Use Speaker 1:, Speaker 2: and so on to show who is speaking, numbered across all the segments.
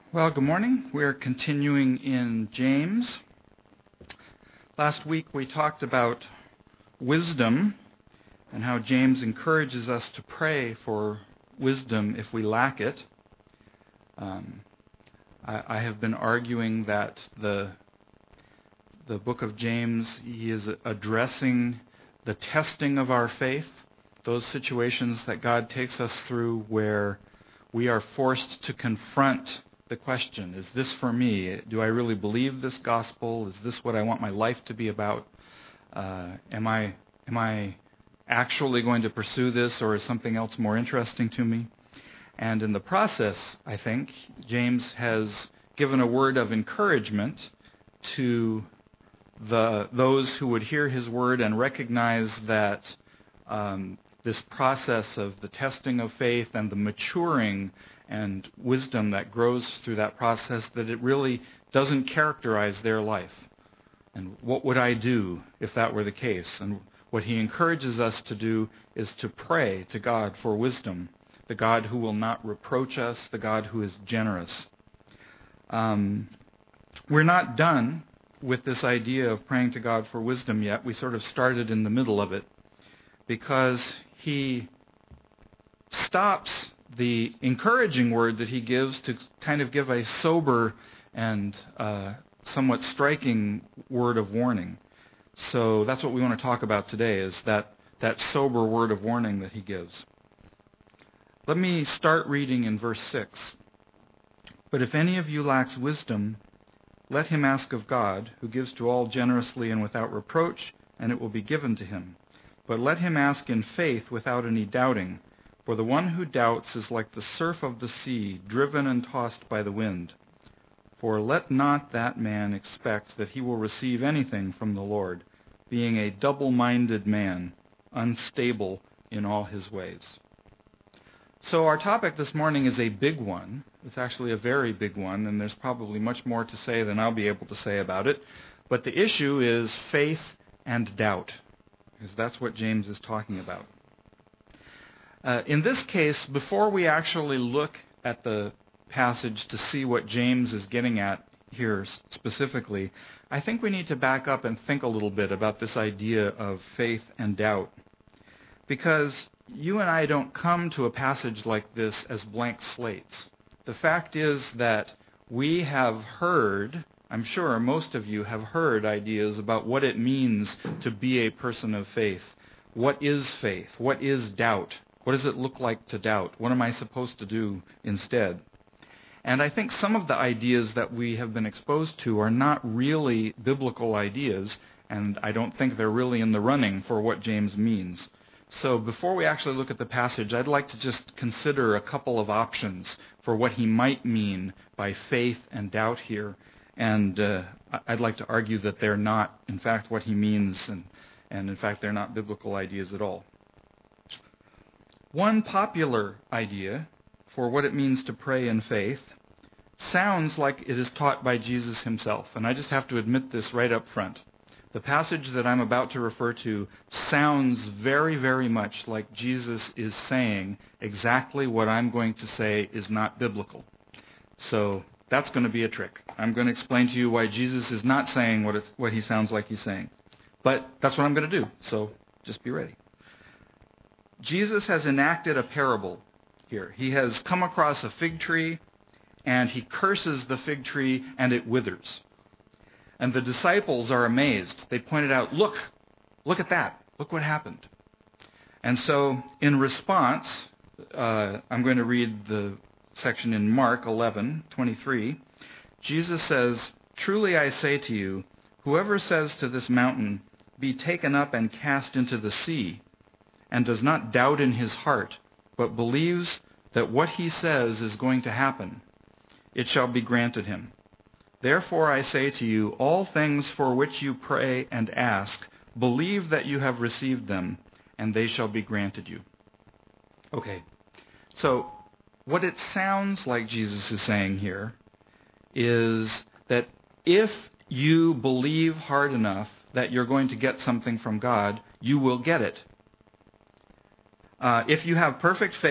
Speaker 1: Well, good morning. We're continuing in James. Last week we talked about wisdom and how James encourages us to pray for wisdom if we lack it. I have been arguing that the book of James, he is addressing the testing of our faith, those situations that God takes us through where we are forced to confront the question, is this for me? Do I really believe this gospel? Is this what I want my life to be about? Am I actually going to pursue this, or is something else more interesting to me? And in the process, I think, James has given a word of encouragement to those who would hear his word and recognize that this process of the testing of faith and the maturing and wisdom that grows through that process, that it really doesn't characterize their life. And what would I do if that were the case? And what he encourages us to do is to pray to God for wisdom, the God who will not reproach us, the God who is generous. We're not done with this idea of praying to God for wisdom yet. We sort of started in the middle of it, because he stops the encouraging word that he gives to kind of give a sober and somewhat striking word of warning. So that's what we want to talk about today, is that sober word of warning that he gives. Let me start reading in verse 6. But if any of you lacks wisdom, let him ask of God, who gives to all generously and without reproach, and it will be given to him. But let him ask in faith without any doubting. For the one who doubts is like the surf of the sea, driven and tossed by the wind. For let not that man expect that he will receive anything from the Lord, being a double-minded man, unstable in all his ways. So our topic this morning is a big one. It's actually a very big one, and there's probably much more to say than I'll be able to say about it. But the issue is faith and doubt, because that's what James is talking about. In this case, before we actually look at the passage to see what James is getting at here specifically, I think we need to back up and think a little bit about this idea of faith and doubt. Because you and I don't come to a passage like this as blank slates. The fact is that we have heard, I'm sure most of you have heard ideas about what it means to be a person of faith. What is faith? What is doubt? What does it look like to doubt? What am I supposed to do instead? And I think some of the ideas that we have been exposed to are not really biblical ideas, and I don't think they're really in the running for what James means. So before we actually look at the passage, I'd like to just consider a couple of options for what he might mean by faith and doubt here. And I'd like to argue that they're not, in fact, what he means, and in fact, they're not biblical ideas at all. One popular idea for what it means to pray in faith sounds like it is taught by Jesus himself. And I just have to admit this right up front. The passage that I'm about to refer to sounds very, very much like Jesus is saying exactly what I'm going to say is not biblical. So that's going to be a trick. I'm going to explain to you why Jesus is not saying what he sounds like he's saying. But that's what I'm going to do, so just be ready. Jesus has enacted a parable here. He has come across a fig tree, and he curses the fig tree, and it withers. And the disciples are amazed. They pointed out, look at that. Look what happened. And so in response, I'm going to read the section in Mark 11:23. Jesus says, "Truly I say to you, whoever says to this mountain, 'Be taken up and cast into the sea,' and does not doubt in his heart, but believes that what he says is going to happen, it shall be granted him. Therefore I say to you, all things for which you pray and ask, believe that you have received them, and they shall be granted you." Okay, so what it sounds like Jesus is saying here is that if you believe hard enough that you're going to get something from God, you will get it. If you have perfect faith,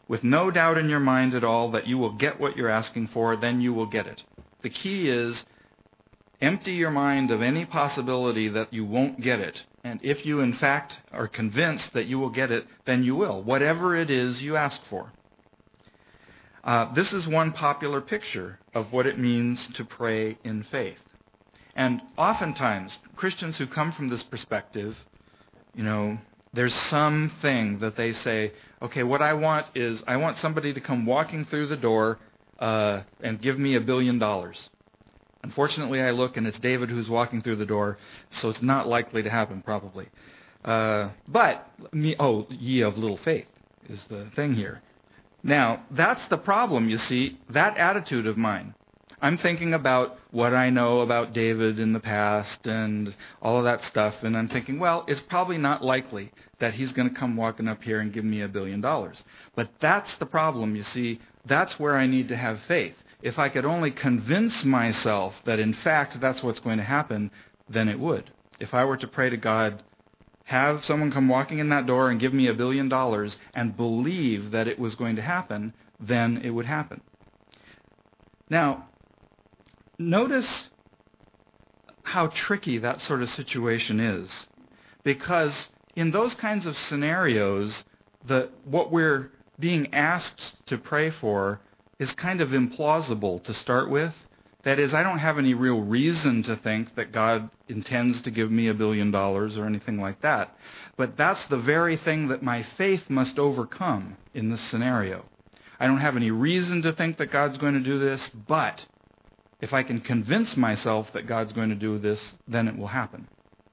Speaker 1: with no doubt in your mind at all that you will get what you're asking for, then you will get it. The key is empty your mind of any possibility that you won't get it. And if you, in fact, are convinced that you will get it, then you will, whatever it is you ask for. This is one popular picture of what it means to pray in faith. And oftentimes, Christians who come from this perspective, there's something that they say, okay, what I want is I want somebody to come walking through the door and give me $1 billion. Unfortunately, I look and it's David who's walking through the door, so it's not likely to happen probably. Ye of little faith is the thing here. Now, that's the problem, you see, that attitude of mine. I'm thinking about what I know about David in the past and all of that stuff, and I'm thinking, well, it's probably not likely that he's going to come walking up here and give me $1 billion. But that's the problem, you see. That's where I need to have faith. If I could only convince myself that, in fact, that's what's going to happen, then it would. If I were to pray to God, have someone come walking in that door and give me $1 billion and believe that it was going to happen, then it would happen. Now, notice how tricky that sort of situation is. Because in those kinds of scenarios, what we're being asked to pray for is kind of implausible to start with. That is, I don't have any real reason to think that God intends to give me $1 billion or anything like that. But that's the very thing that my faith must overcome in this scenario. I don't have any reason to think that God's going to do this, but if I can convince myself that God's going to do this, then it will happen.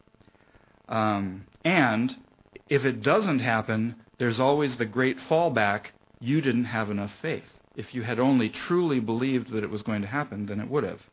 Speaker 1: And if it doesn't happen, there's always the great fallback, you didn't have enough faith. If you had only truly believed that it was going to happen, then it would have.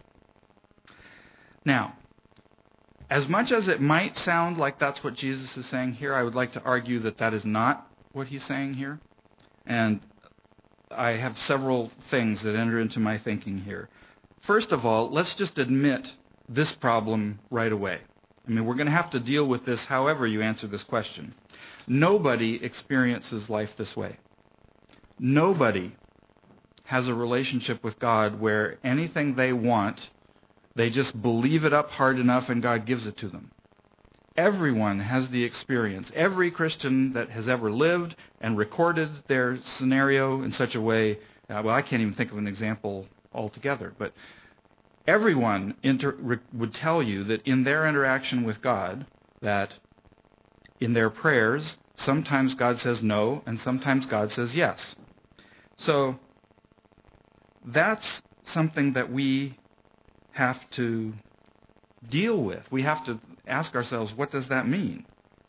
Speaker 1: Now, as much as it might sound like that's what Jesus is saying here, I would like to argue that that is not what he's saying here. And I have several things that enter into my thinking here. First of all, let's just admit this problem right away. We're going to have to deal with this however you answer this question. Nobody experiences life this way. Nobody has a relationship with God where anything they want, they just believe it up hard enough and God gives it to them. Everyone has the experience. Every Christian that has ever lived and recorded their scenario in such a way, I can't even think of an example altogether, but everyone would tell you that in their interaction with God, that in their prayers, sometimes God says no and sometimes God says yes. So that's something that we have to deal with. We have to ask ourselves, what does that mean?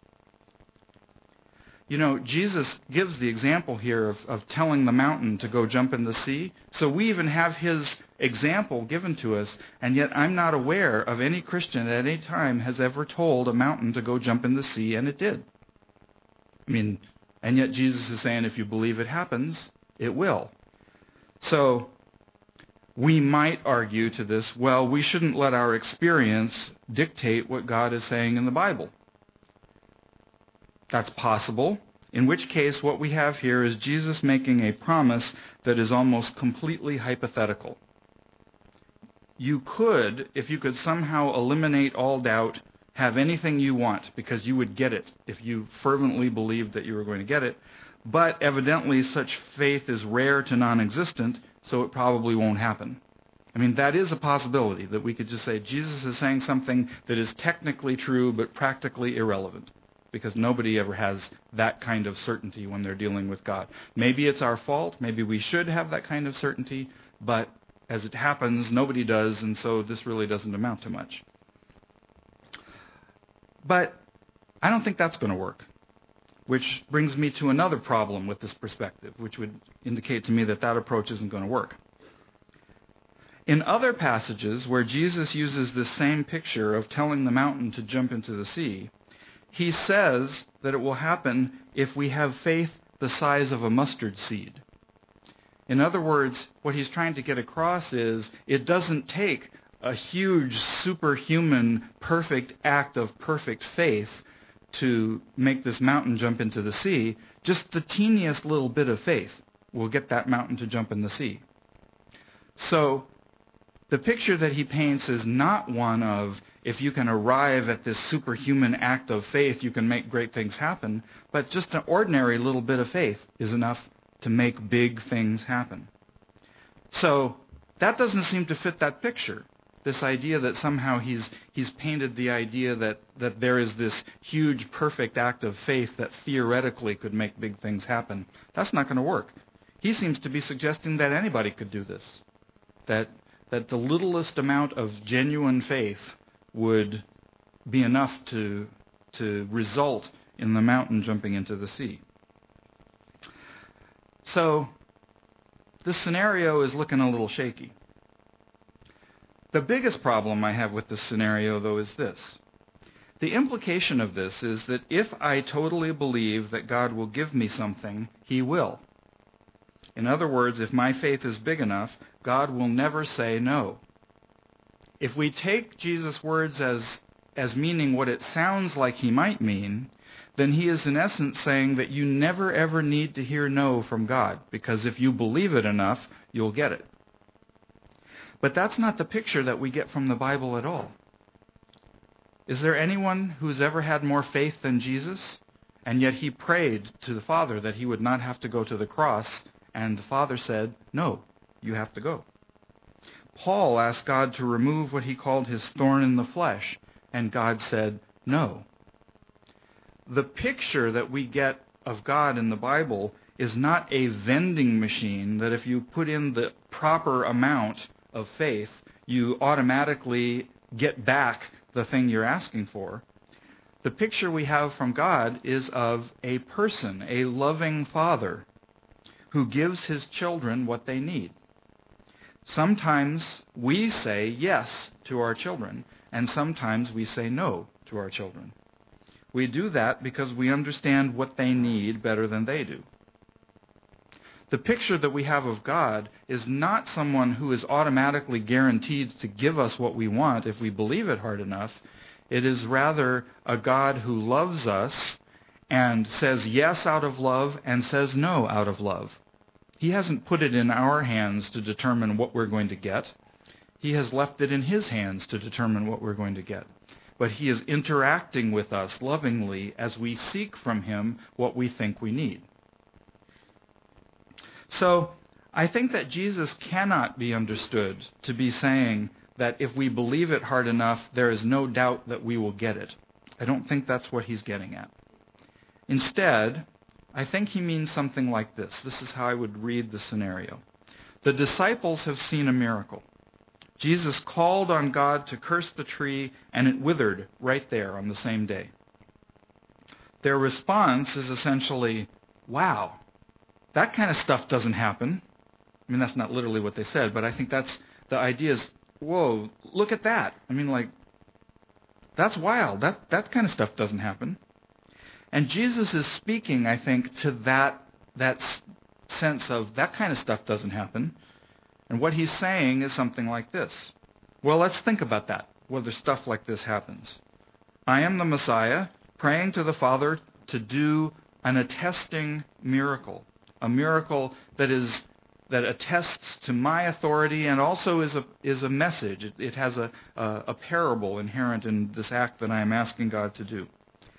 Speaker 1: Jesus gives the example here of telling the mountain to go jump in the sea. So we even have his example given to us, and yet I'm not aware of any Christian at any time has ever told a mountain to go jump in the sea, and it did. And yet Jesus is saying if you believe it happens, it will. So we might argue to this, well, we shouldn't let our experience dictate what God is saying in the Bible. That's possible, in which case what we have here is Jesus making a promise that is almost completely hypothetical. You could, if you could somehow eliminate all doubt, have anything you want because you would get it if you fervently believed that you were going to get it. But evidently such faith is rare to non-existent, so it probably won't happen. That is a possibility, that we could just say Jesus is saying something that is technically true but practically irrelevant, because nobody ever has that kind of certainty when they're dealing with God. Maybe it's our fault, maybe we should have that kind of certainty, but as it happens, nobody does, and so this really doesn't amount to much. But I don't think that's going to work. Which brings me to another problem with this perspective, which would indicate to me that that approach isn't going to work. In other passages where Jesus uses this same picture of telling the mountain to jump into the sea, he says that it will happen if we have faith the size of a mustard seed. In other words, what he's trying to get across is it doesn't take a huge, superhuman, perfect act of perfect faith to make this mountain jump into the sea, just the teeniest little bit of faith will get that mountain to jump in the sea. So the picture that he paints is not one of, if you can arrive at this superhuman act of faith, you can make great things happen, but just an ordinary little bit of faith is enough to make big things happen. So that doesn't seem to fit that picture. This idea that somehow he's painted the idea that there is this huge, perfect act of faith that theoretically could make big things happen. That's not going to work. He seems to be suggesting that anybody could do this, that the littlest amount of genuine faith would be enough to result in the mountain jumping into the sea. So this scenario is looking a little shaky. The biggest problem I have with this scenario, though, is this. The implication of this is that if I totally believe that God will give me something, He will. In other words, if my faith is big enough, God will never say no. If we take Jesus' words as meaning what it sounds like He might mean, then He is in essence saying that you never ever need to hear no from God, because if you believe it enough, you'll get it. But that's not the picture that we get from the Bible at all. Is there anyone who's ever had more faith than Jesus? And yet He prayed to the Father that He would not have to go to the cross, and the Father said, no, you have to go. Paul asked God to remove what he called his thorn in the flesh, and God said, no. The picture that we get of God in the Bible is not a vending machine that if you put in the proper amount of faith, you automatically get back the thing you're asking for. The picture we have from God is of a person, a loving Father, who gives His children what they need. Sometimes we say yes to our children, and sometimes we say no to our children. We do that because we understand what they need better than they do. The picture that we have of God is not someone who is automatically guaranteed to give us what we want if we believe it hard enough. It is rather a God who loves us and says yes out of love and says no out of love. He hasn't put it in our hands to determine what we're going to get. He has left it in His hands to determine what we're going to get. But He is interacting with us lovingly as we seek from Him what we think we need. So I think that Jesus cannot be understood to be saying that if we believe it hard enough, there is no doubt that we will get it. I don't think that's what He's getting at. Instead, I think He means something like this. This is how I would read the scenario. The disciples have seen a miracle. Jesus called on God to curse the tree, and it withered right there on the same day. Their response is essentially, wow, that kind of stuff doesn't happen. I mean, that's not literally what they said, but I think that's the idea is, whoa, look at that. I mean, like, that's wild. That kind of stuff doesn't happen. And Jesus is speaking, I think, to that sense of that kind of stuff doesn't happen. And what He's saying is something like this. Well, let's think about that, whether stuff like this happens. I am the Messiah, praying to the Father to do an attesting miracle, a miracle that attests to my authority and also is a message. It has a parable inherent in this act that I am asking God to do.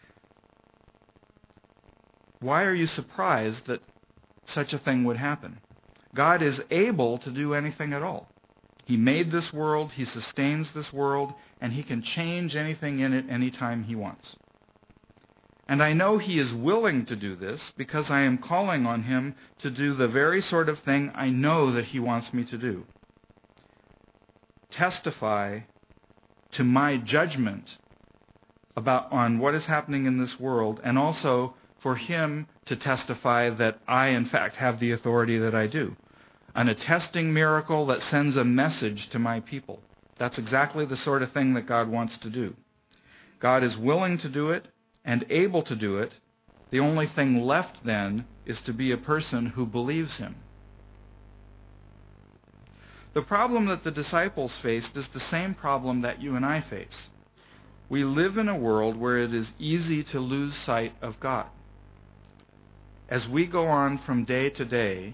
Speaker 1: Why are you surprised that such a thing would happen? God is able to do anything at all. He made this world, He sustains this world, and He can change anything in it anytime He wants. And I know He is willing to do this because I am calling on Him to do the very sort of thing I know that He wants me to do. Testify to my judgment on what is happening in this world, and also for Him to testify that I, in fact, have the authority that I do. An attesting miracle that sends a message to my people. That's exactly the sort of thing that God wants to do. God is willing to do it and able to do it. The only thing left then is to be a person who believes Him. The problem that the disciples faced is the same problem that you and I face. we live in a world where it is easy to lose sight of God. As we go on from day to day,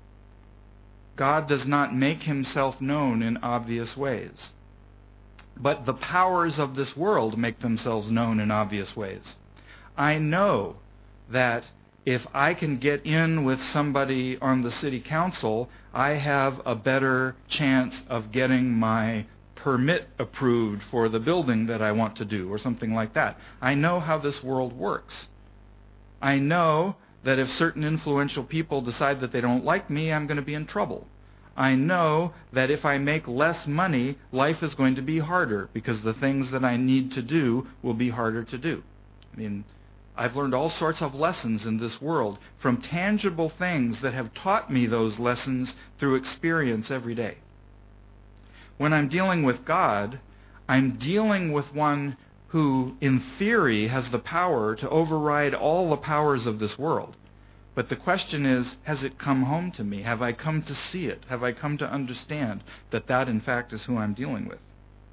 Speaker 1: God does not make himself known in obvious ways. But the powers of this world make themselves known in obvious ways. I know that if I can get in with somebody on the city council, I have a better chance of getting my permit approved for the building that I want to do, or something like that. I know how this world works. I know that if certain influential people decide that they don't like me, I'm going to be in trouble. I know that if I make less money, life is going to be harder because the things that I need to do will be harder to do. I mean, I've learned all sorts of lessons in this world from tangible things that have taught me those lessons through experience every day. When I'm dealing with God, I'm dealing with one who, in theory, has the power to override all the powers of this world. But the question is, has it come home to me? Have I come to see it? Have I come to understand that that, in fact, is who I'm dealing with?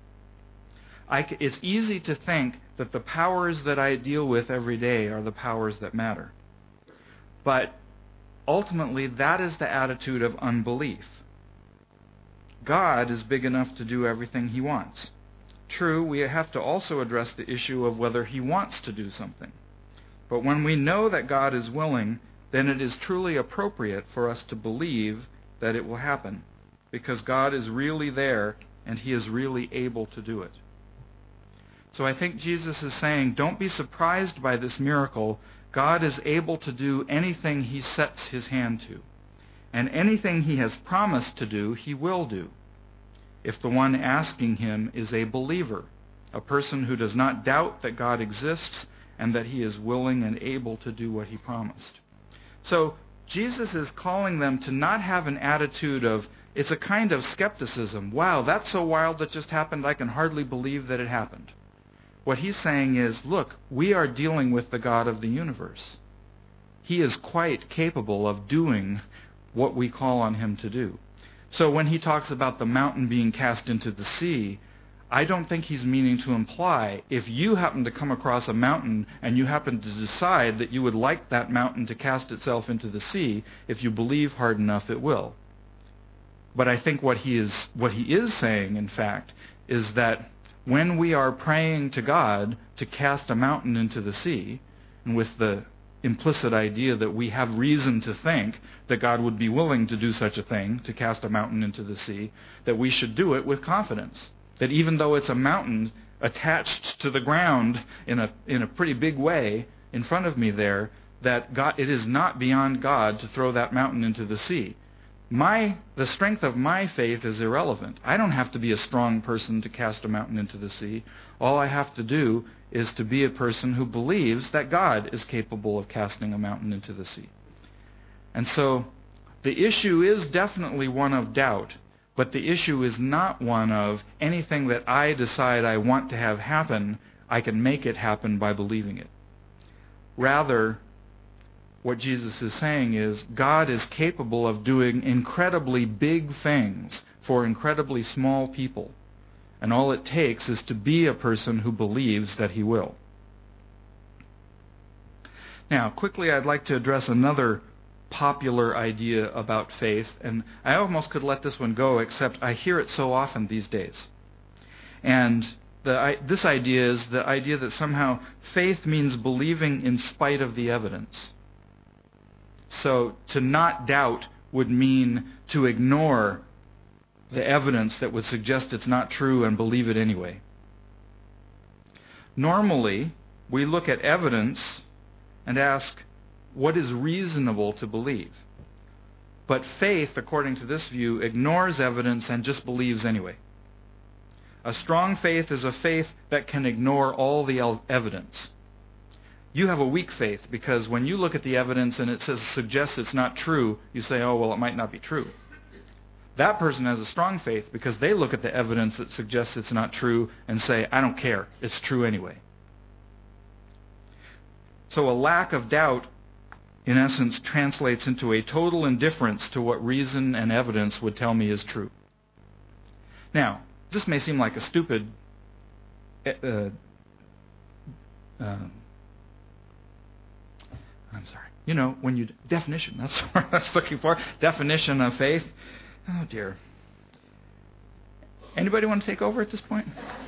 Speaker 1: It's easy to think that the powers that I deal with every day are the powers that matter. But ultimately, that is the attitude of unbelief. God is big enough to do everything he wants. True, we have to also address the issue of whether he wants to do something. But when we know that God is willing, then it is truly appropriate for us to believe that it will happen, because God is really there and he is really able to do it. So I think Jesus is saying, don't be surprised by this miracle. God is able to do anything he sets his hand to. And anything he has promised to do, he will do, if the one asking him is a believer, a person who does not doubt that God exists and that he is willing and able to do what he promised. So Jesus is calling them to not have an attitude of, it's a kind of skepticism. Wow, that's so wild that just happened, I can hardly believe that it happened. What he's saying is, look, we are dealing with the God of the universe. He is quite capable of doing what we call on him to do. So when he talks about the mountain being cast into the sea, I don't think he's meaning to imply if you happen to come across a mountain and you happen to decide that you would like that mountain to cast itself into the sea, if you believe hard enough it will. But I think what he is saying, in fact, is that when we are praying to God to cast a mountain into the sea, and with the implicit idea that we have reason to think that God would be willing to do such a thing, to cast a mountain into the sea, that we should do it with confidence. That even though it's a mountain attached to the ground in a pretty big way in front of me there, that God, it is not beyond God to throw that mountain into the sea. The strength of my faith is irrelevant. I don't have to be a strong person to cast a mountain into the sea. All I have to do is to be a person who believes that God is capable of casting a mountain into the sea. And so the issue is definitely one of doubt, but the issue is not one of anything that I decide I want to have happen, I can make it happen by believing it. Rather, what Jesus is saying is God is capable of doing incredibly big things for incredibly small people. And all it takes is to be a person who believes that he will. Now, quickly, I'd like to address another popular idea about faith, and I almost could let this one go, except I hear it so often these days. And this idea is the idea that somehow faith means believing in spite of the evidence. So to not doubt would mean to ignore the evidence that would suggest it's not true and believe it anyway. Normally, we look at evidence and ask, what is reasonable to believe? But faith, according to this view, ignores evidence and just believes anyway. A strong faith is a faith that can ignore all the evidence. You have a weak faith because when you look at the evidence and it suggests it's not true, you say, oh, well, it might not be true. That person has a strong faith because they look at the evidence that suggests it's not true and say, I don't care, it's true anyway. So a lack of doubt, in essence, translates into a total indifference to what reason and evidence would tell me is true. Now, this may seem like a stupid I'm sorry. When you definition, that's what I was looking for. Definition of faith. Oh dear. Anybody want to take over at this point?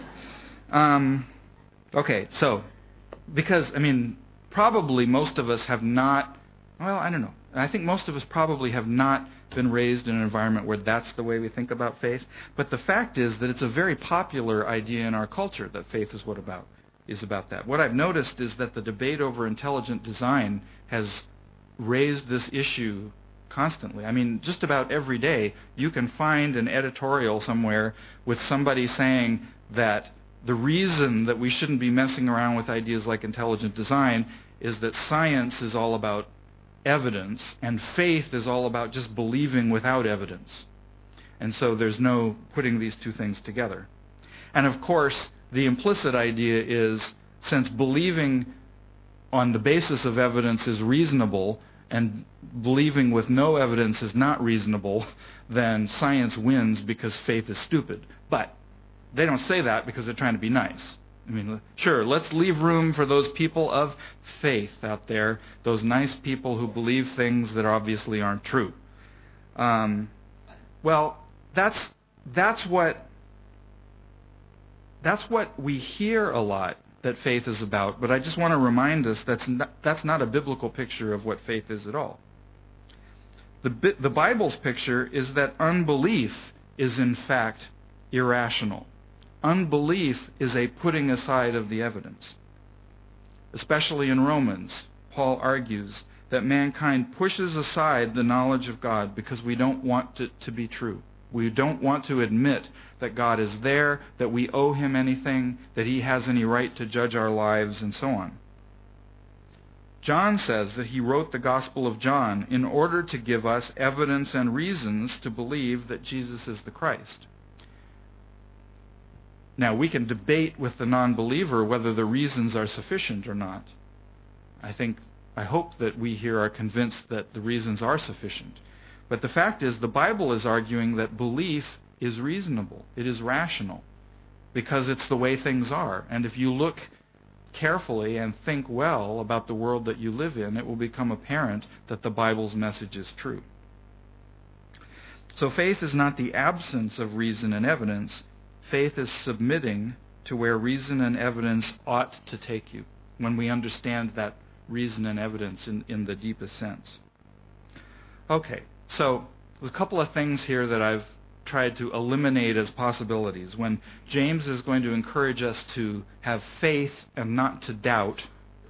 Speaker 1: Okay, so because probably most of us have not. Well, I don't know. I think most of us probably have not been raised in an environment where that's the way we think about faith. But the fact is that it's a very popular idea in our culture that faith is about that. What I've noticed is that the debate over intelligent design has raised this issue constantly. Just about every day you can find an editorial somewhere with somebody saying that the reason that we shouldn't be messing around with ideas like intelligent design is that science is all about evidence and faith is all about just believing without evidence. And so there's no putting these two things together. And of course, the implicit idea is, since believing on the basis of evidence is reasonable and believing with no evidence is not reasonable, then science wins because faith is stupid. But they don't say that because they're trying to be nice. Sure, let's leave room for those people of faith out there, those nice people who believe things that obviously aren't true. Well, that's what we hear a lot that faith is about, but I just want to remind us that's not a biblical picture of what faith is at all. The Bible's picture is that unbelief is in fact irrational. Unbelief is a putting aside of the evidence. Especially in Romans, Paul argues that mankind pushes aside the knowledge of God because we don't want it to be true. We don't want to admit that God is there, that we owe Him anything, that He has any right to judge our lives, and so on. John says that he wrote the Gospel of John in order to give us evidence and reasons to believe that Jesus is the Christ. Now, we can debate with the non-believer whether the reasons are sufficient or not. I hope that we here are convinced that the reasons are sufficient. But the fact is, the Bible is arguing that belief is reasonable. It is rational because it's the way things are. And if you look carefully and think well about the world that you live in, it will become apparent that the Bible's message is true. So faith is not the absence of reason and evidence. Faith is submitting to where reason and evidence ought to take you, when we understand that reason and evidence in the deepest sense. Okay, so there's a couple of things here that I've tried to eliminate as possibilities. When James is going to encourage us to have faith and not to doubt,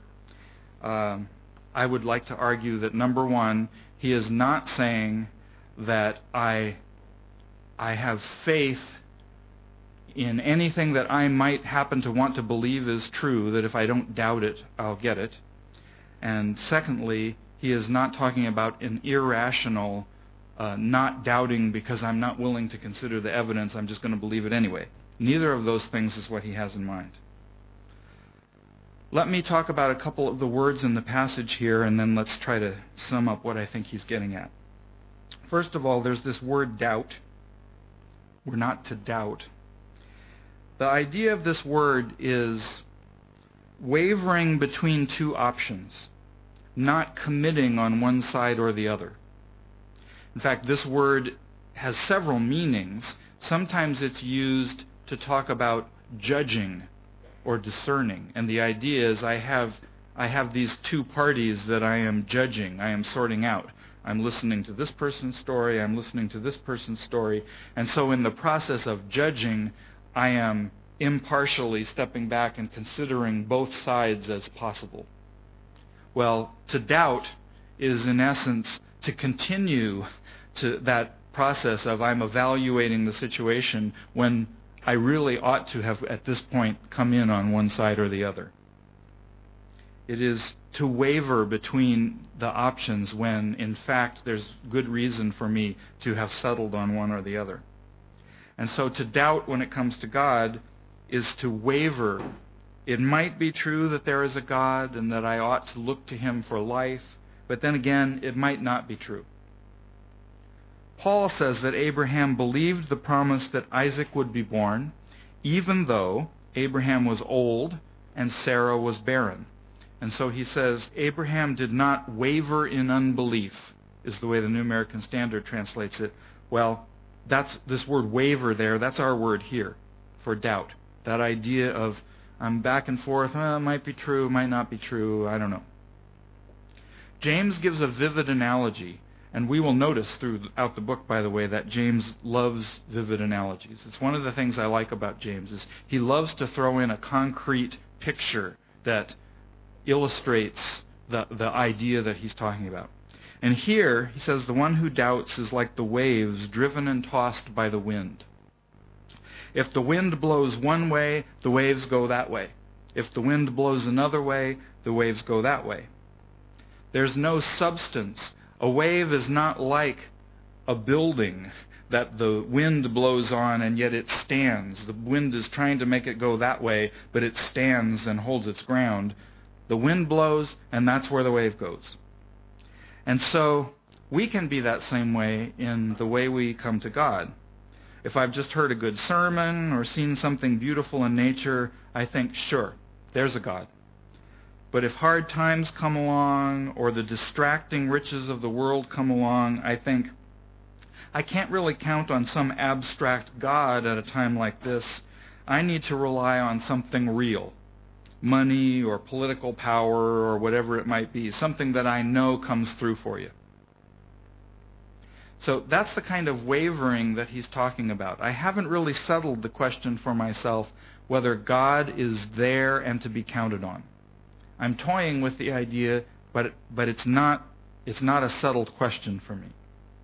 Speaker 1: I would like to argue that, number one, he is not saying that I have faith in anything that I might happen to want to believe is true, that if I don't doubt it, I'll get it. And secondly, he is not talking about an irrational not doubting because I'm not willing to consider the evidence, I'm just going to believe it anyway. Neither of those things is what he has in mind. Let me talk about a couple of the words in the passage here, and then let's try to sum up what I think he's getting at. First of all, there's this word doubt. We're not to doubt. The idea of this word is wavering between two options, not committing on one side or the other. In fact, this word has several meanings. Sometimes it's used to talk about judging or discerning. And the idea is I have these two parties that I am judging, I am sorting out. I'm listening to this person's story, I'm listening to this person's story. And so in the process of judging, I am impartially stepping back and considering both sides as possible. Well, to doubt is in essence to continue to that process of I'm evaluating the situation when I really ought to have at this point come in on one side or the other. It is to waver between the options when in fact there's good reason for me to have settled on one or the other. And so to doubt when it comes to God is to waver. It might be true that there is a God and that I ought to look to Him for life, but then again, it might not be true. Paul says that Abraham believed the promise that Isaac would be born, even though Abraham was old and Sarah was barren. And so he says, Abraham did not waver in unbelief, is the way the New American Standard translates it. Well, that's this word waver there, that's our word here for doubt. That idea of I'm back and forth, it might be true, might not be true, I don't know. James gives a vivid analogy, and we will notice throughout the book, by the way, that James loves vivid analogies. It's one of the things I like about James, is he loves to throw in a concrete picture that illustrates the idea that he's talking about. And here, he says, the one who doubts is like the waves driven and tossed by the wind. If the wind blows one way, the waves go that way. If the wind blows another way, the waves go that way. There's no substance. A wave is not like a building that the wind blows on and yet it stands. The wind is trying to make it go that way, but it stands and holds its ground. The wind blows, and that's where the wave goes. And so we can be that same way in the way we come to God. If I've just heard a good sermon or seen something beautiful in nature, I think, sure, there's a God. But if hard times come along or the distracting riches of the world come along, I think, I can't really count on some abstract God at a time like this. I need to rely on something real. Money or political power or whatever it might be. Something that I know comes through for you. So that's the kind of wavering that he's talking about. I haven't really settled the question for myself whether God is there and to be counted on. I'm toying with the idea, but it's not a settled question for me.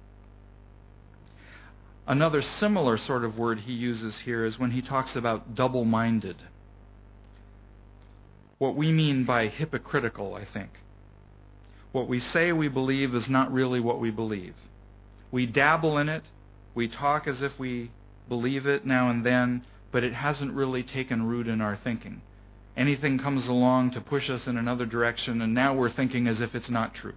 Speaker 1: Another similar sort of word he uses here is when he talks about double-minded. What we mean by hypocritical, I think. What we say we believe is not really what we believe. We dabble in it, we talk as if we believe it now and then, but it hasn't really taken root in our thinking. Anything comes along to push us in another direction, and now we're thinking as if it's not true.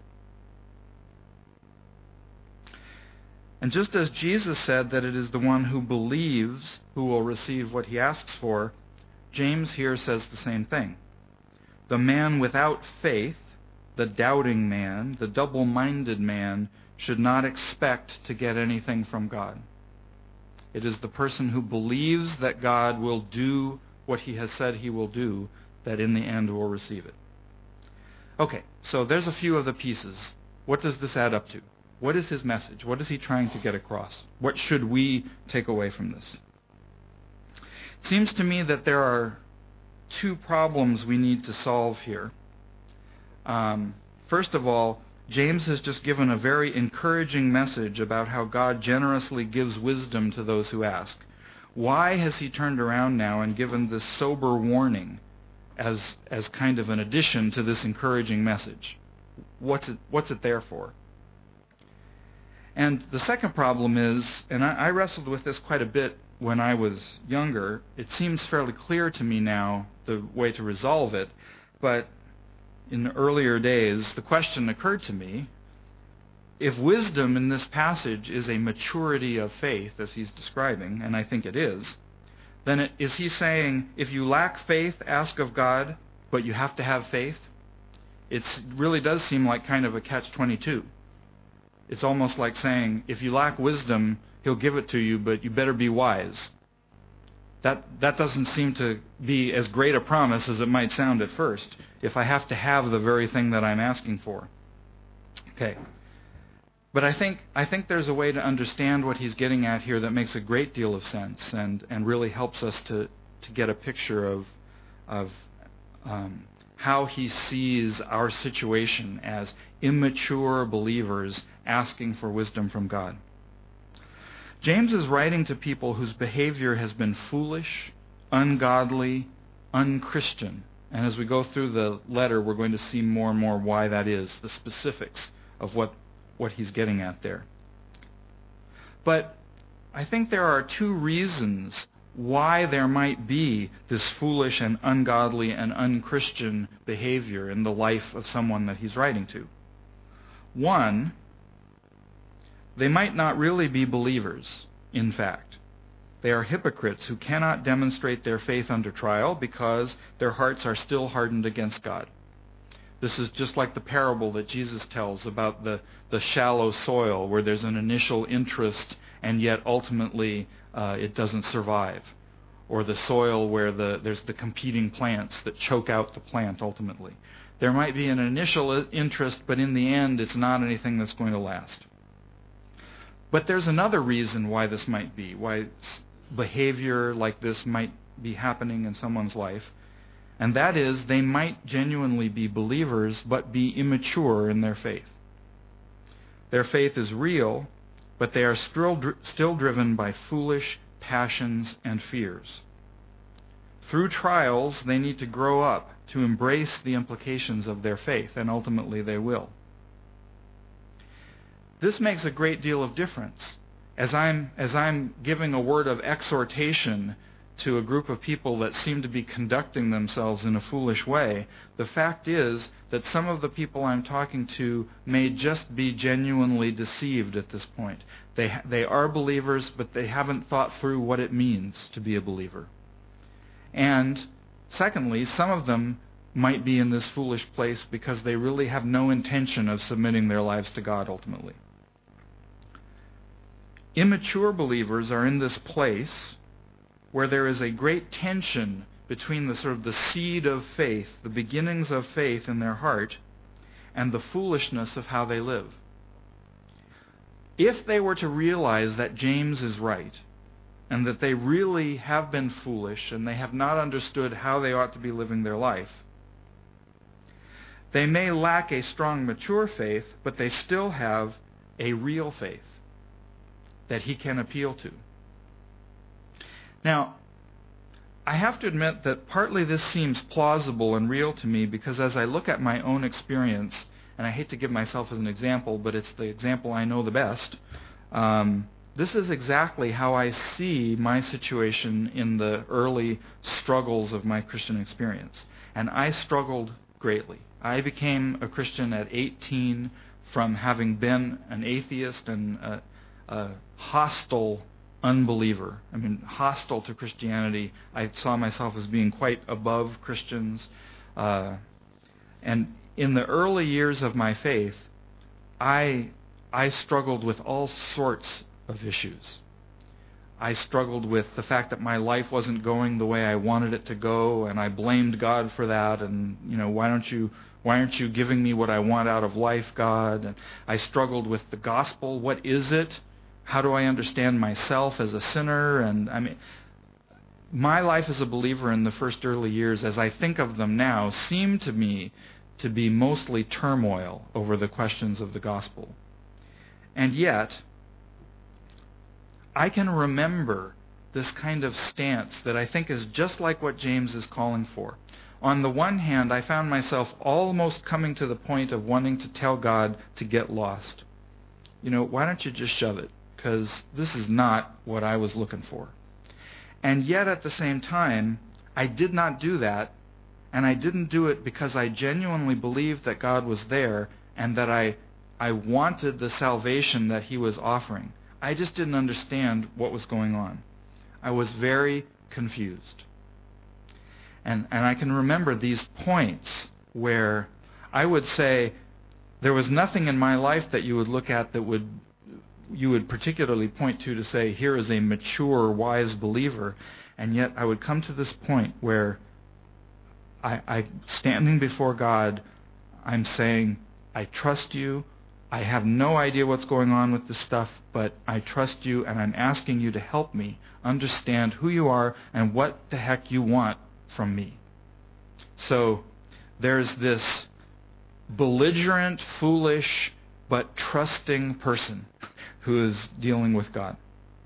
Speaker 1: And just as Jesus said that it is the one who believes who will receive what he asks for, James here says the same thing. The man without faith, the doubting man, the double-minded man, should not expect to get anything from God. It is the person who believes that God will do what he has said he will do that in the end will receive it. Okay, so there's a few of the pieces. What does this add up to? What is his message? What is he trying to get across? What should we take away from this? It seems to me that there are two problems we need to solve here. First of all, James has just given a very encouraging message about how God generously gives wisdom to those who ask. Why has he turned around now and given this sober warning as kind of an addition to this encouraging message? What's it there for? And the second problem is, and I wrestled with this quite a bit when I was younger, it seems fairly clear to me now the way to resolve it, but in the earlier days, the question occurred to me, if wisdom in this passage is a maturity of faith, as he's describing, and I think it is, then is he saying, if you lack faith, ask of God, but you have to have faith? It really does seem like kind of a catch-22. It's almost like saying, if you lack wisdom, he'll give it to you, but you better be wise. That doesn't seem to be as great a promise as it might sound at first, if I have to have the very thing that I'm asking for. Okay. But I think there's a way to understand what he's getting at here that makes a great deal of sense and really helps us to get a picture of how he sees our situation as immature believers asking for wisdom from God. James is writing to people whose behavior has been foolish, ungodly, unchristian. And as we go through the letter, we're going to see more and more why that is, the specifics of what he's getting at there. But I think there are two reasons why there might be this foolish and ungodly and unchristian behavior in the life of someone that he's writing to. One, they might not really be believers, in fact. They are hypocrites who cannot demonstrate their faith under trial because their hearts are still hardened against God. This is just like the parable that Jesus tells about the shallow soil where there's an initial interest and yet ultimately it doesn't survive. Or the soil where there's the competing plants that choke out the plant ultimately. There might be an initial interest, but in the end it's not anything that's going to last. But there's another reason why this might be, why behavior like this might be happening in someone's life. And that is, they might genuinely be believers, but be immature in their faith. Their faith is real, but they are still driven by foolish passions and fears. Through trials, they need to grow up to embrace the implications of their faith, and ultimately they will. This makes a great deal of difference. As I'm giving a word of exhortation to a group of people that seem to be conducting themselves in a foolish way, the fact is that some of the people I'm talking to may just be genuinely deceived at this point. They are believers, but they haven't thought through what it means to be a believer. And secondly, some of them might be in this foolish place because they really have no intention of submitting their lives to God ultimately. Immature believers are in this place where there is a great tension between the seed of faith, the beginnings of faith in their heart, and the foolishness of how they live. If they were to realize that James is right, and that they really have been foolish, and they have not understood how they ought to be living their life, they may lack a strong, mature faith, but they still have a real faith that he can appeal to. Now, I have to admit that partly this seems plausible and real to me because as I look at my own experience, and I hate to give myself as an example, but it's the example I know the best, this is exactly how I see my situation in the early struggles of my Christian experience. And I struggled greatly. I became a Christian at 18 from having been an atheist and a hostile unbeliever. I mean, hostile to Christianity. I saw myself as being quite above Christians. And in the early years of my faith, I struggled with all sorts of issues. I struggled with the fact that my life wasn't going the way I wanted it to go, and I blamed God for that. And why aren't you giving me what I want out of life, God? And I struggled with the gospel. What is it? How do I understand myself as a sinner? And I mean, my life as a believer in the first early years, as I think of them now, seem to me to be mostly turmoil over the questions of the gospel. And yet, I can remember this kind of stance that I think is just like what James is calling for. On the one hand, I found myself almost coming to the point of wanting to tell God to get lost. Why don't you just shove it? Because this is not what I was looking for. And yet at the same time, I did not do that, and I didn't do it because I genuinely believed that God was there and that I wanted the salvation that he was offering. I just didn't understand what was going on. I was very confused. And I can remember these points where I would say there was nothing in my life that you would look at that you would particularly point to say, here is a mature, wise believer. And yet I would come to this point where I standing before God, I'm saying, I trust you. I have no idea what's going on with this stuff, but I trust you, and I'm asking you to help me understand who you are and what the heck you want from me. So there's this belligerent, foolish, but trusting person who is dealing with God.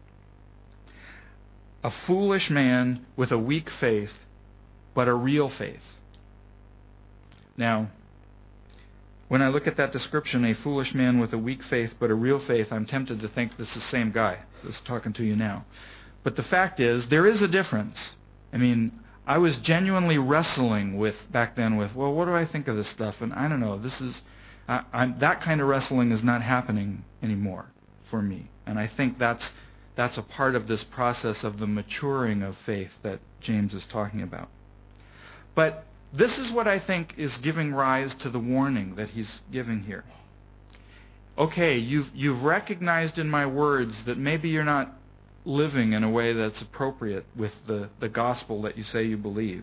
Speaker 1: A foolish man with a weak faith, but a real faith. Now, when I look at that description, a foolish man with a weak faith but a real faith, I'm tempted to think this is the same guy that's talking to you now. But the fact is, there is a difference. I mean, I was genuinely wrestling back then with, well, what do I think of this stuff? And I don't know, that kind of wrestling is not happening anymore for me. And I think that's That's a part of this process of the maturing of faith that James is talking about. But this is what I think is giving rise to the warning that he's giving here. Okay, you've recognized in my words that maybe you're not living in a way that's appropriate with the gospel that you say you believe.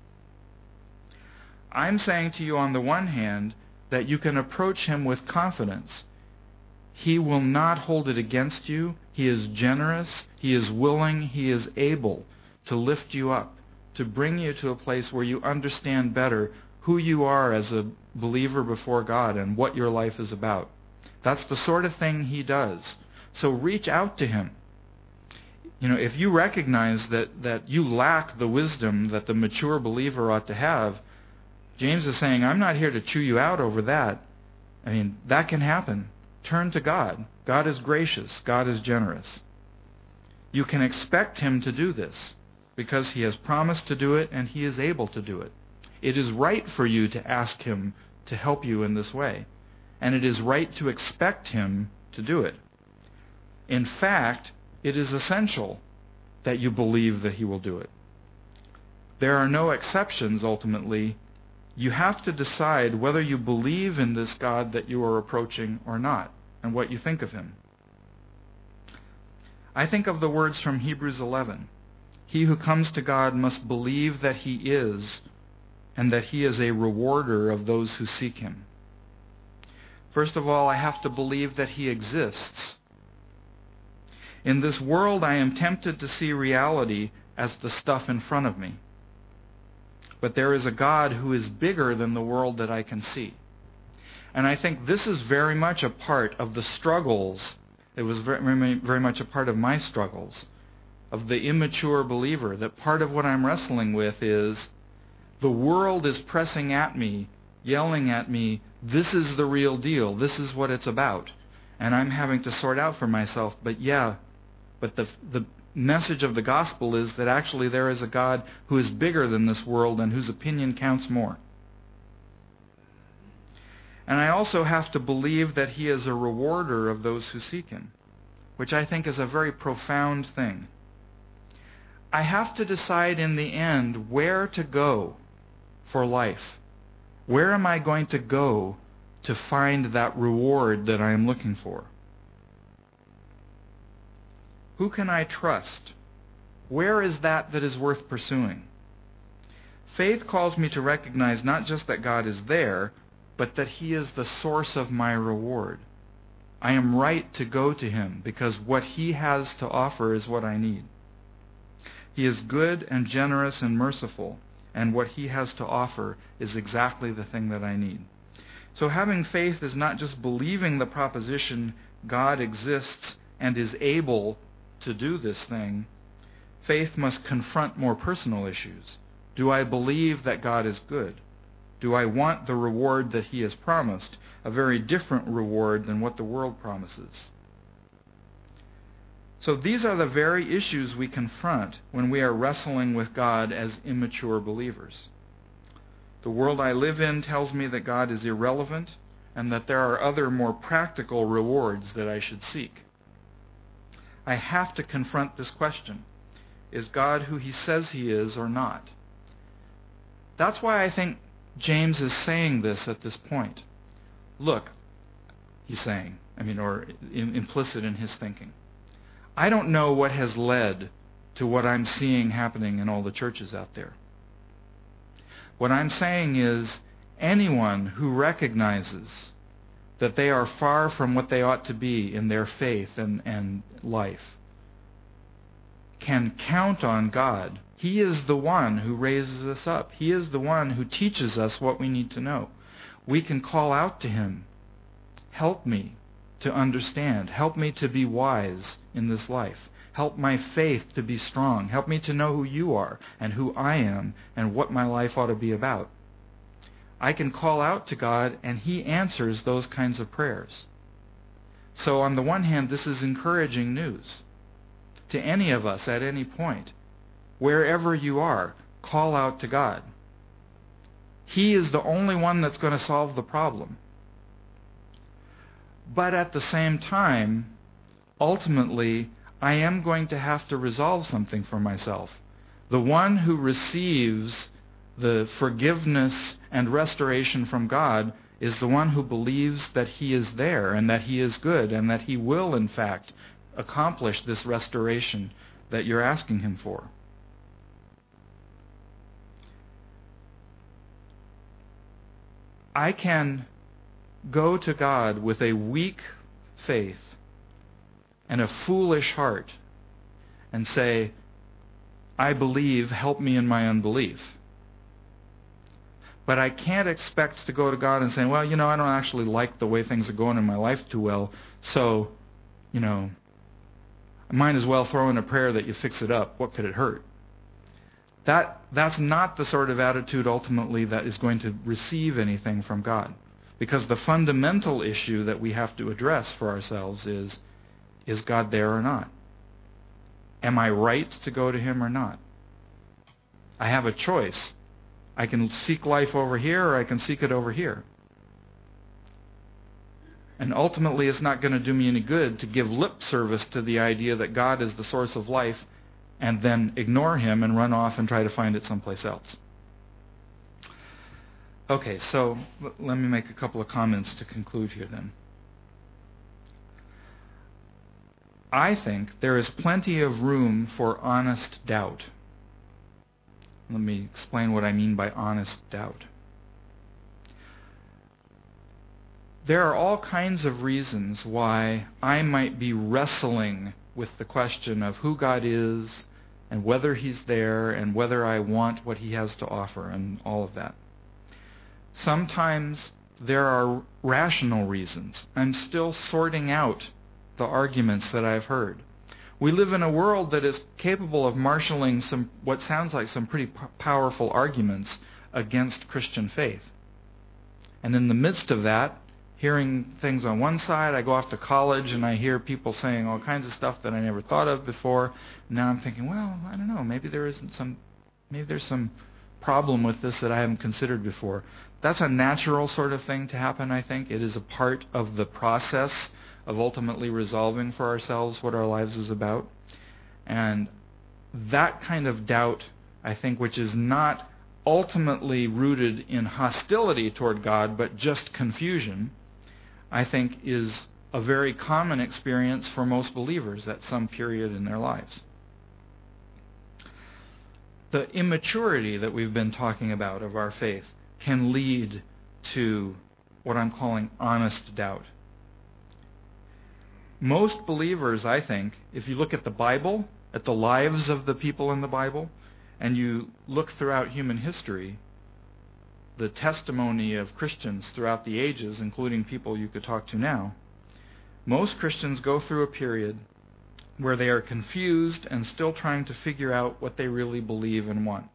Speaker 1: I'm saying to you on the one hand that you can approach him with confidence. He will not hold it against you. He is generous. He is willing. He is able to lift you up, to bring you to a place where you understand better who you are as a believer before God and what your life is about. That's the sort of thing he does. So reach out to him. If you recognize that you lack the wisdom that the mature believer ought to have, James is saying, I'm not here to chew you out over that. That can happen. Turn to God. God is gracious. God is generous. You can expect him to do this because he has promised to do it and he is able to do it. It is right for you to ask him to help you in this way. And it is right to expect him to do it. In fact, it is essential that you believe that he will do it. There are no exceptions, ultimately. You have to decide whether you believe in this God that you are approaching or not, and what you think of him. I think of the words from Hebrews 11. He who comes to God must believe that he is, and that he is a rewarder of those who seek him. First of all, I have to believe that he exists. In this world, I am tempted to see reality as the stuff in front of me. But there is a God who is bigger than the world that I can see. And I think this is very much a part of the struggles. It was very much a part of my struggles, of the immature believer, that part of what I'm wrestling with is the world is pressing at me, yelling at me, this is the real deal, this is what it's about. And I'm having to sort out for myself, but the message of the gospel is that actually there is a God who is bigger than this world and whose opinion counts more. And I also have to believe that he is a rewarder of those who seek him, which I think is a very profound thing. I have to decide in the end where to go for life. Where am I going to go to find that reward that I am looking for? Who can I trust? Where is that is worth pursuing? Faith calls me to recognize not just that God is there, but that he is the source of my reward. I am right to go to him because what he has to offer is what I need. He is good and generous and merciful, and what he has to offer is exactly the thing that I need. So having faith is not just believing the proposition God exists and is able to do this thing. Faith must confront more personal issues. Do I believe that God is good? Do I want the reward that he has promised, a very different reward than what the world promises? So these are the very issues we confront when we are wrestling with God as immature believers. The world I live in tells me that God is irrelevant and that there are other more practical rewards that I should seek. I have to confront this question. Is God who he says he is or not? That's why I think James is saying this at this point. Look, he's saying, or implicit in his thinking. I don't know what has led to what I'm seeing happening in all the churches out there. What I'm saying is anyone who recognizes that they are far from what they ought to be in their faith and life can count on God. He is the one who raises us up. He is the one who teaches us what we need to know. We can call out to him, help me to understand. Help me to be wise in this life. Help my faith to be strong. Help me to know who you are and who I am and what my life ought to be about. I can call out to God and he answers those kinds of prayers. So on the one hand, this is encouraging news to any of us at any point. Wherever you are, call out to God. He is the only one that's going to solve the problem. But at the same time, ultimately, I am going to have to resolve something for myself. The one who receives the forgiveness and restoration from God is the one who believes that He is there and that He is good and that He will, in fact, accomplish this restoration that you're asking Him for. I can go to God with a weak faith and a foolish heart and say, I believe, help me in my unbelief. But I can't expect to go to God and say, well, I don't actually like the way things are going in my life too well, so, I might as well throw in a prayer that you fix it up. What could it hurt? That's not the sort of attitude ultimately that is going to receive anything from God. Because the fundamental issue that we have to address for ourselves is God there or not? Am I right to go to Him or not? I have a choice. I can seek life over here or I can seek it over here. And ultimately it's not going to do me any good to give lip service to the idea that God is the source of life and then ignore Him and run off and try to find it someplace else. Okay, so let me make a couple of comments to conclude here then. I think there is plenty of room for honest doubt. Let me explain what I mean by honest doubt. There are all kinds of reasons why I might be wrestling with the question of who God is and whether He's there and whether I want what He has to offer and all of that. Sometimes there are rational reasons. I'm still sorting out the arguments that I've heard. We live in a world that is capable of marshaling what sounds like some pretty powerful arguments against Christian faith. And in the midst of that, hearing things on one side, I go off to college and I hear people saying all kinds of stuff that I never thought of before. Now I'm thinking, well, I don't know, maybe there's some problem with this that I haven't considered before. That's a natural sort of thing to happen, I think. It is a part of the process of ultimately resolving for ourselves what our lives is about. And that kind of doubt, I think, which is not ultimately rooted in hostility toward God, but just confusion, I think is a very common experience for most believers at some period in their lives. The immaturity that we've been talking about of our faith can lead to what I'm calling honest doubt. Most believers, I think, if you look at the Bible, at the lives of the people in the Bible, and you look throughout human history, the testimony of Christians throughout the ages, including people you could talk to now, most Christians go through a period where they are confused and still trying to figure out what they really believe and want.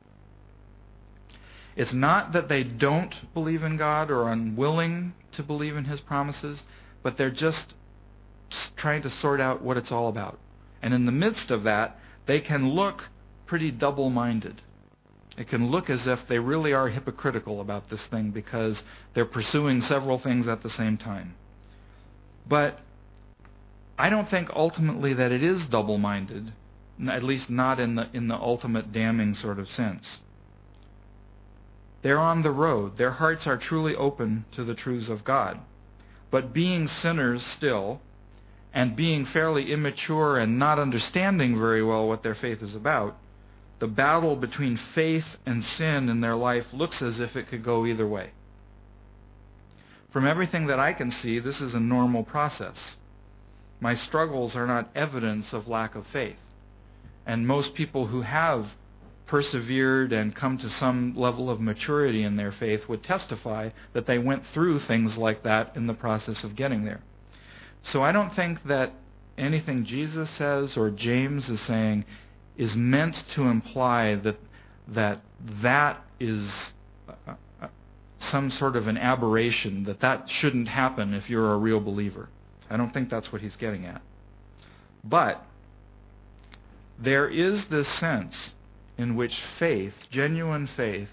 Speaker 1: It's not that they don't believe in God or are unwilling to believe in His promises, but they're just trying to sort out what it's all about. And in the midst of that, they can look pretty double-minded. It can look as if they really are hypocritical about this thing because they're pursuing several things at the same time. But I don't think ultimately that it is double-minded, at least not in the ultimate damning sort of sense. They're on the road. Their hearts are truly open to the truths of God. But being sinners still, and being fairly immature and not understanding very well what their faith is about, the battle between faith and sin in their life looks as if it could go either way. From everything that I can see, this is a normal process. My struggles are not evidence of lack of faith. And most people who have persevered and come to some level of maturity in their faith would testify that they went through things like that in the process of getting there. So I don't think that anything Jesus says or James is saying is meant to imply that is some sort of an aberration, that shouldn't happen if you're a real believer. I don't think that's what he's getting at. But there is this sense in which faith, genuine faith,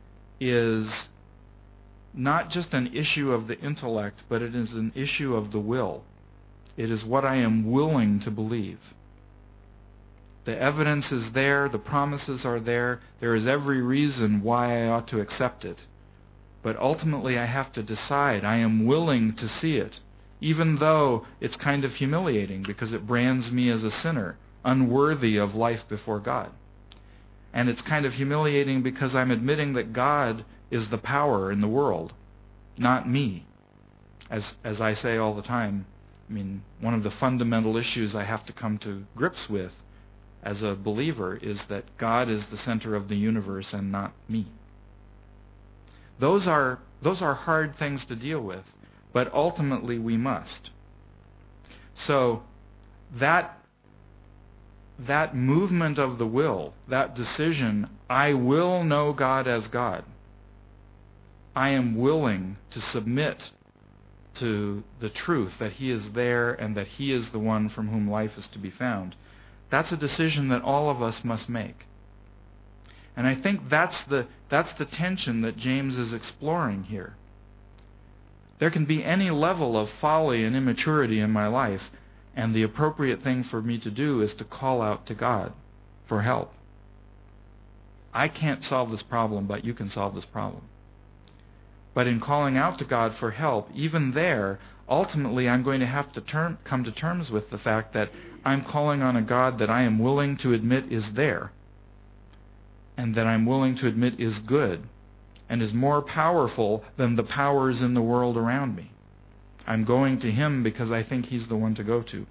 Speaker 1: is not just an issue of the intellect, but it is an issue of the will. It is what I am willing to believe. The evidence is there, the promises are there, there is every reason why I ought to accept it. But ultimately I have to decide I am willing to see it, even though it's kind of humiliating because it brands me as a sinner, unworthy of life before God. And it's kind of humiliating because I'm admitting that God is the power in the world, not me. As I say all the time, I mean, one of the fundamental issues I have to come to grips with as a believer is that God is the center of the universe and not me. Those are hard things to deal with, but ultimately we must. So that movement of the will, that decision, I will know God as God. I am willing to submit to the truth that He is there and that He is the one from whom life is to be found. That's a decision that all of us must make. And I think that's the tension that James is exploring here. There can be any level of folly and immaturity in my life, and the appropriate thing for me to do is to call out to God for help. I can't solve this problem, but you can solve this problem. But in calling out to God for help, even there, ultimately I'm going to have to come to terms with the fact that I'm calling on a God that I am willing to admit is there, and that I'm willing to admit is good, and is more powerful than the powers in the world around me. I'm going to Him because I think He's the one to go to.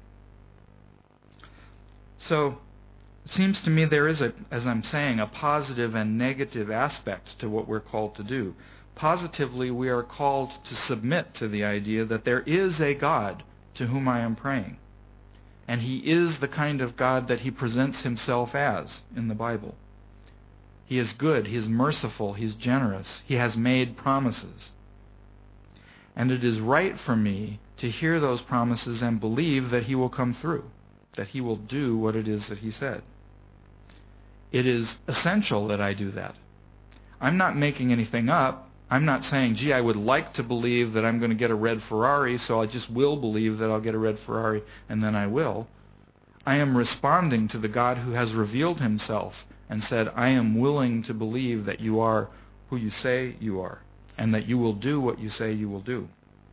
Speaker 1: So, it seems to me there is, as I'm saying, a positive and negative aspect to what we're called to do. Positively, we are called to submit to the idea that there is a God to whom I am praying. And He is the kind of God that He presents Himself as in the Bible. He is good, He is merciful, He is generous, He has made promises. And it is right for me to hear those promises and believe that He will come through, that He will do what it is that He said. It is essential that I do that. I'm not making anything up. I'm not saying, gee, I would like to believe that I'm going to get a red Ferrari, so I just will believe that I'll get a red Ferrari, and then I will. I am responding to the God who has revealed Himself and said, I am willing to believe that you are who you say you are, and that you will do what you say you will do.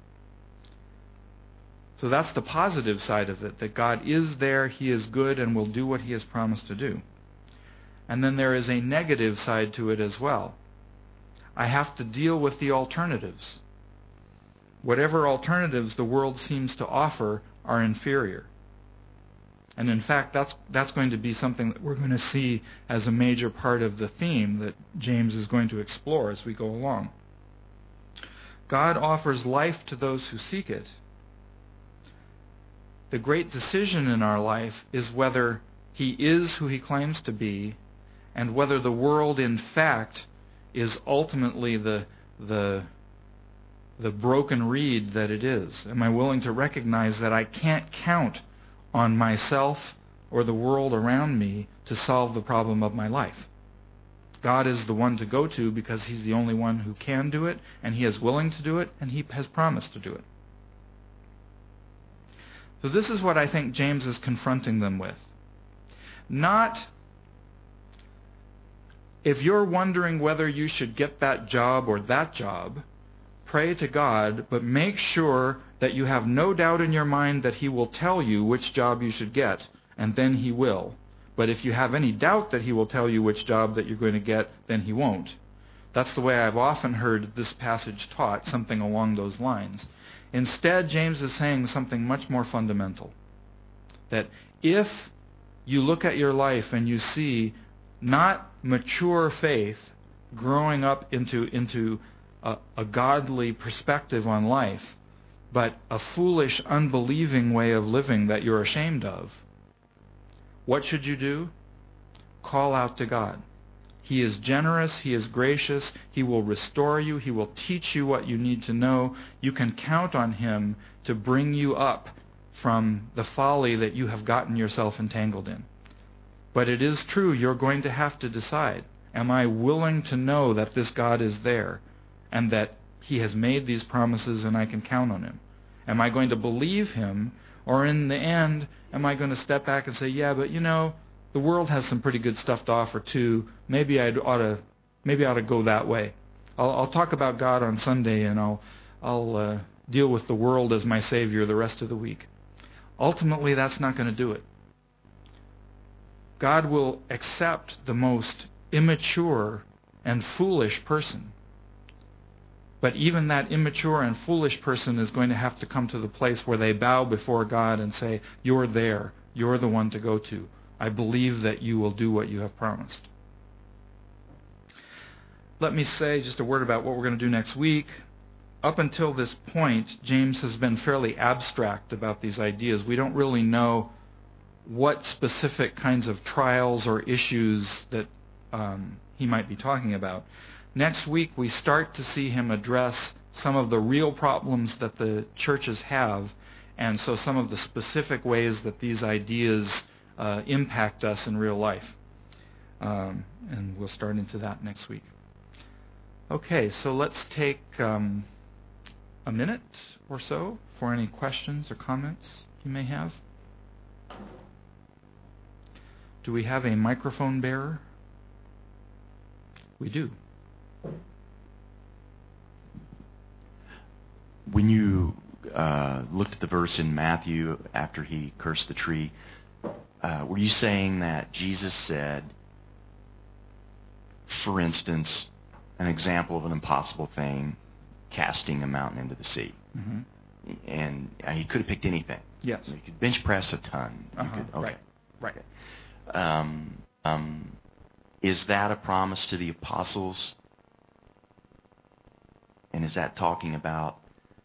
Speaker 1: So that's the positive side of it, that God is there, He is good, and will do what He has promised to do. And then there is a negative side to it as well. I have to deal with the alternatives. Whatever alternatives the world seems to offer are inferior. And in fact, that's going to be something that we're going to see as a major part of the theme that James is going to explore as we go along. God offers life to those who seek it. The great decision in our life is whether He is who He claims to be, and whether the world in fact is ultimately the broken reed that it is. Am I willing to recognize that I can't count on myself or the world around me to solve the problem of my life? God is the one to go to because He's the only one who can do it, and He is willing to do it, and He has promised to do it. So this is what I think James is confronting them with. Not, if you're wondering whether you should get that job or that job, pray to God, but make sure that you have no doubt in your mind that He will tell you which job you should get, and then He will. But if you have any doubt that He will tell you which job that you're going to get, then He won't. That's the way I've often heard this passage taught, something along those lines. Instead, James is saying something much more fundamental. That if you look at your life and you see not mature faith growing up into a godly perspective on life, but a foolish, unbelieving way of living that you're ashamed of, what should you do? Call out to God. He is generous, He is gracious, He will restore you, He will teach you what you need to know. You can count on Him to bring you up from the folly that you have gotten yourself entangled in. But it is true, you're going to have to decide, am I willing to know that this God is there and that He has made these promises and I can count on Him? Am I going to believe Him, or in the end, am I going to step back and say, yeah, but the world has some pretty good stuff to offer too. Maybe I ought to go that way. I'll talk about God on Sunday, and I'll deal with the world as my Savior the rest of the week. Ultimately, that's not going to do it. God will accept the most immature and foolish person. But even that immature and foolish person is going to have to come to the place where they bow before God and say, "You're there. You're the one to go to. I believe that you will do what you have promised." Let me say just a word about what we're going to do next week. Up until this point, James has been fairly abstract about these ideas. We don't really know what specific kinds of trials or issues that he might be talking about. Next week, we start to see him address some of the real problems that the churches have, and so some of the specific ways that these ideas impact us in real life. And we'll start into that next week. Okay, so let's take a minute or so for any questions or comments you may have. Do we have a microphone bearer? We do.
Speaker 2: When you looked at the verse in Matthew after he cursed the tree, were you saying that Jesus said, for instance, an example of an impossible thing, casting a mountain into the sea?
Speaker 1: Mm-hmm.
Speaker 2: And he could have picked anything.
Speaker 1: Yes.
Speaker 2: You could bench press a ton.
Speaker 1: Okay. Right.
Speaker 2: Is that a promise to the apostles? And is that talking about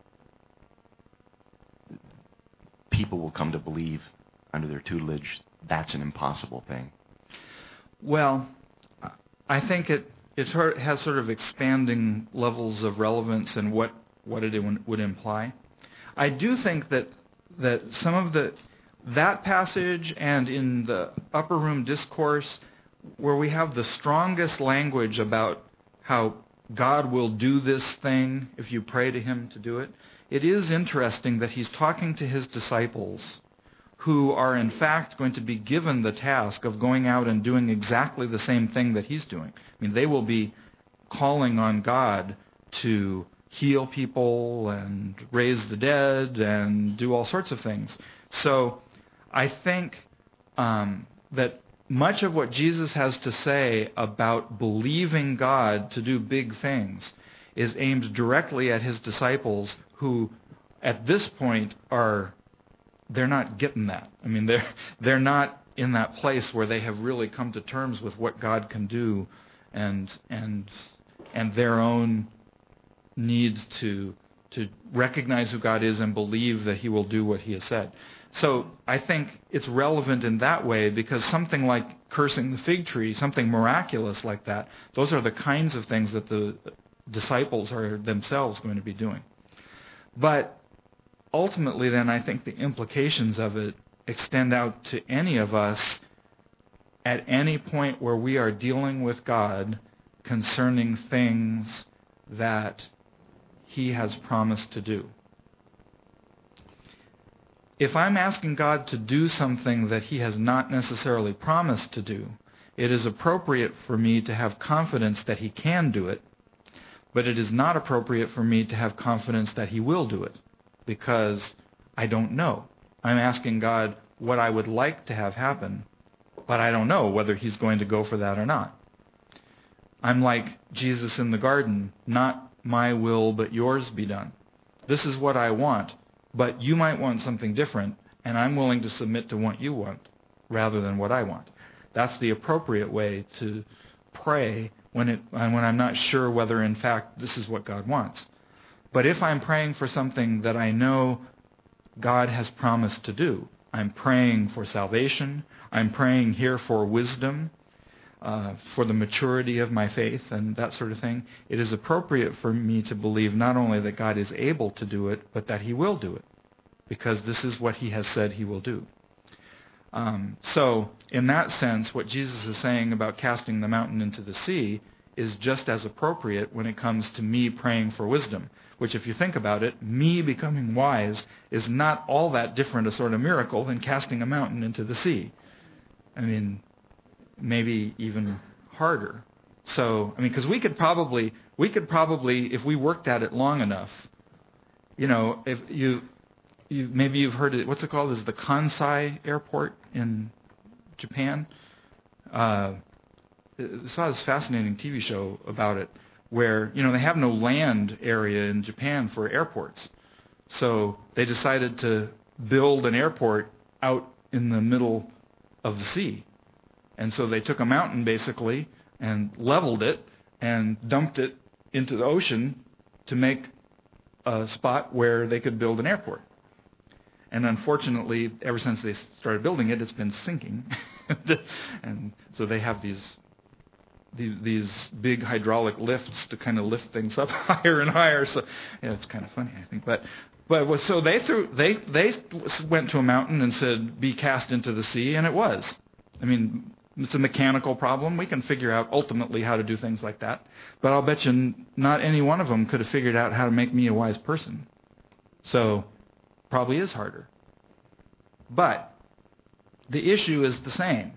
Speaker 2: people will come to believe under their tutelage that's an impossible thing?
Speaker 1: Well, I think it has sort of expanding levels of relevance and what it would imply. I do think that some of that passage and in the upper room discourse, where we have the strongest language about how God will do this thing if you pray to him to do it, it is interesting that he's talking to his disciples who are in fact going to be given the task of going out and doing exactly the same thing that he's doing. I mean, they will be calling on God to heal people and raise the dead and do all sorts of things. So I think that much of what Jesus has to say about believing God to do big things is aimed directly at his disciples who, at this point, they're not getting that. I mean, they're not in that place where they have really come to terms with what God can do and their own needs to recognize who God is and believe that he will do what he has said. So I think it's relevant in that way because something like cursing the fig tree, something miraculous like that, those are the kinds of things that the disciples are themselves going to be doing. But ultimately then I think the implications of it extend out to any of us at any point where we are dealing with God concerning things that he has promised to do. If I'm asking God to do something that he has not necessarily promised to do, it is appropriate for me to have confidence that he can do it, but it is not appropriate for me to have confidence that he will do it, because I don't know. I'm asking God what I would like to have happen, but I don't know whether he's going to go for that or not. I'm like Jesus in the garden, not my will but yours be done. This is what I want, but you might want something different, and I'm willing to submit to what you want rather than what I want. That's the appropriate way to pray when I'm not sure whether in fact this is what God wants. But if I'm praying for something that I know God has promised to do, I'm praying for salvation, I'm praying here for wisdom, for the maturity of my faith and that sort of thing, it is appropriate for me to believe not only that God is able to do it, but that he will do it, because this is what he has said he will do. So in that sense, what Jesus is saying about casting the mountain into the sea is just as appropriate when it comes to me praying for wisdom, which if you think about it, me becoming wise is not all that different a sort of miracle than casting a mountain into the sea. I mean, maybe even harder. So, I mean, because we could probably, if we worked at it long enough, if maybe you've heard it. What's it called? Is the Kansai Airport in Japan? I saw this fascinating TV show about it, where they have no land area in Japan for airports, so they decided to build an airport out in the middle of the sea, and so they took a mountain basically and leveled it and dumped it into the ocean to make a spot where they could build an airport. And unfortunately, ever since they started building it, it's been sinking. And so they have these big hydraulic lifts to kind of lift things up higher and higher. So it's kind of funny, I think. But so they went to a mountain and said, "Be cast into the sea," and it was. I mean, it's a mechanical problem. We can figure out ultimately how to do things like that. But I'll bet you not any one of them could have figured out how to make me a wise person. So probably is harder. But the issue is the same.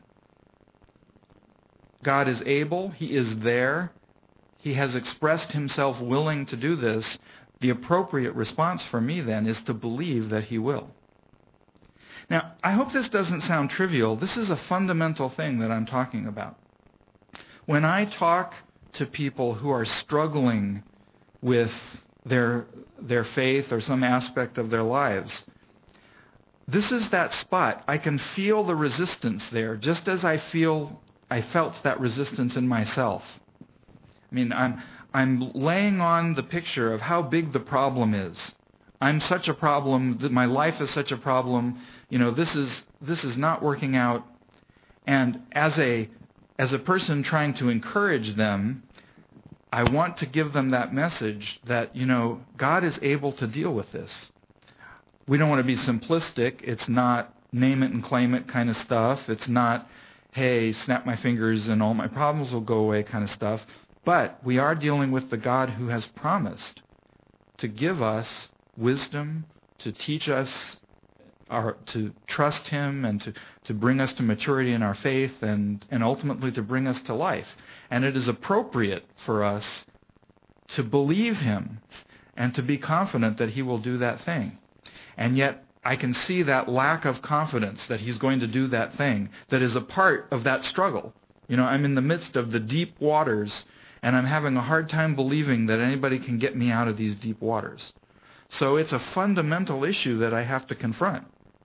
Speaker 1: God is able. He is there. He has expressed himself willing to do this. The appropriate response for me then is to believe that he will. Now, I hope this doesn't sound trivial. This is a fundamental thing that I'm talking about. When I talk to people who are struggling with their faith or some aspect of their lives, this is that spot. I can feel the resistance there, just as I felt that resistance in myself. I mean, I'm laying on the picture of how big the problem is. I'm such a problem, that my life is such a problem. This is not working out. And as a person trying to encourage them, I want to give them that message that, God is able to deal with this. We don't want to be simplistic. It's not name it and claim it kind of stuff. It's not, hey, snap my fingers and all my problems will go away kind of stuff. But we are dealing with the God who has promised to give us wisdom, to teach us to trust him, and to bring us to maturity in our faith, and ultimately to bring us to life. And it is appropriate for us to believe him and to be confident that he will do that thing. And yet I can see that lack of confidence that he's going to do that thing that is a part of that struggle. I'm in the midst of the deep waters, and I'm having a hard time believing that anybody can get me out of these deep waters. So it's a fundamental issue that I have to confront.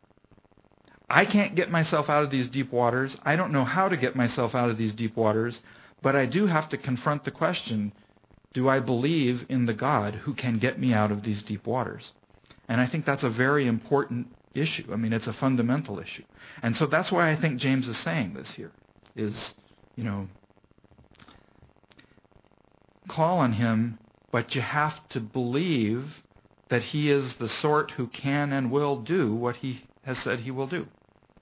Speaker 1: I can't get myself out of these deep waters. I don't know how to get myself out of these deep waters, but I do have to confront the question, do I believe in the God who can get me out of these deep waters? And I think that's a very important issue. I mean, it's a fundamental issue. And so that's why I think James is saying this here, is, call on him, but you have to believe that he is the sort who can and will do what he has said he will do.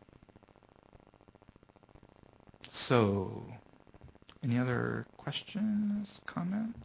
Speaker 1: So, any other questions, comments?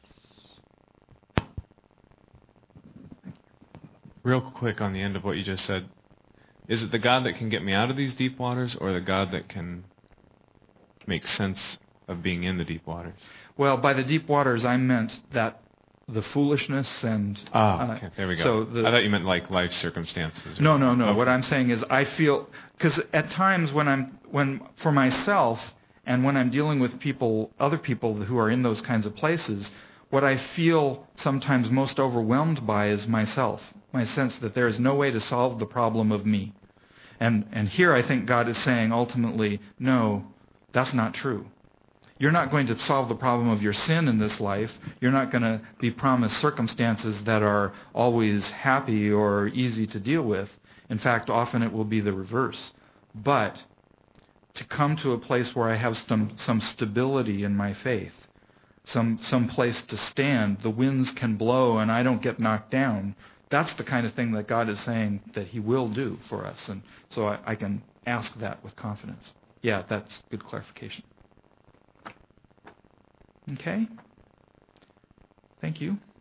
Speaker 3: Real quick on the end of what you just said, is it the God that can get me out of these deep waters, or the God that can make sense of being in the deep waters?
Speaker 1: Well, by the deep waters, I meant that the foolishness and...
Speaker 3: okay, there we go.
Speaker 1: So
Speaker 3: I thought you meant like life circumstances.
Speaker 1: No.
Speaker 3: Okay.
Speaker 1: What I'm saying is I feel... Because at times when for myself, and when I'm dealing with other people who are in those kinds of places, what I feel sometimes most overwhelmed by is myself. My sense that there is no way to solve the problem of me. And here I think God is saying ultimately, no, that's not true. You're not going to solve the problem of your sin in this life. You're not going to be promised circumstances that are always happy or easy to deal with. In fact, often it will be the reverse. But to come to a place where I have some stability in my faith, some place to stand, the winds can blow and I don't get knocked down, that's the kind of thing that God is saying that he will do for us. And so I can ask that with confidence. Yeah, that's good clarification. Okay? Thank you.